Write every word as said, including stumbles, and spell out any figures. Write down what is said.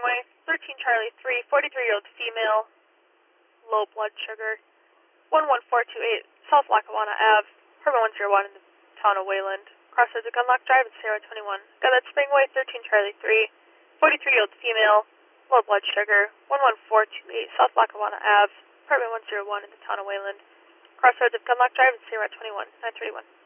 Springway, thirteen Charlie three, forty-three-year-old female, low blood sugar, one one four two eight South Lackawanna Ave, apartment one zero one in the town of Wayland. Crossroads of Gunlock Drive at Sierra twenty-one. Got that Springway, thirteen Charlie three, forty-three-year-old female, low blood sugar, one one four two eight South Lackawanna Ave, apartment one zero one in the town of Wayland. Crossroads of Gunlock Drive at Sierra twenty-one, nine thirty-one.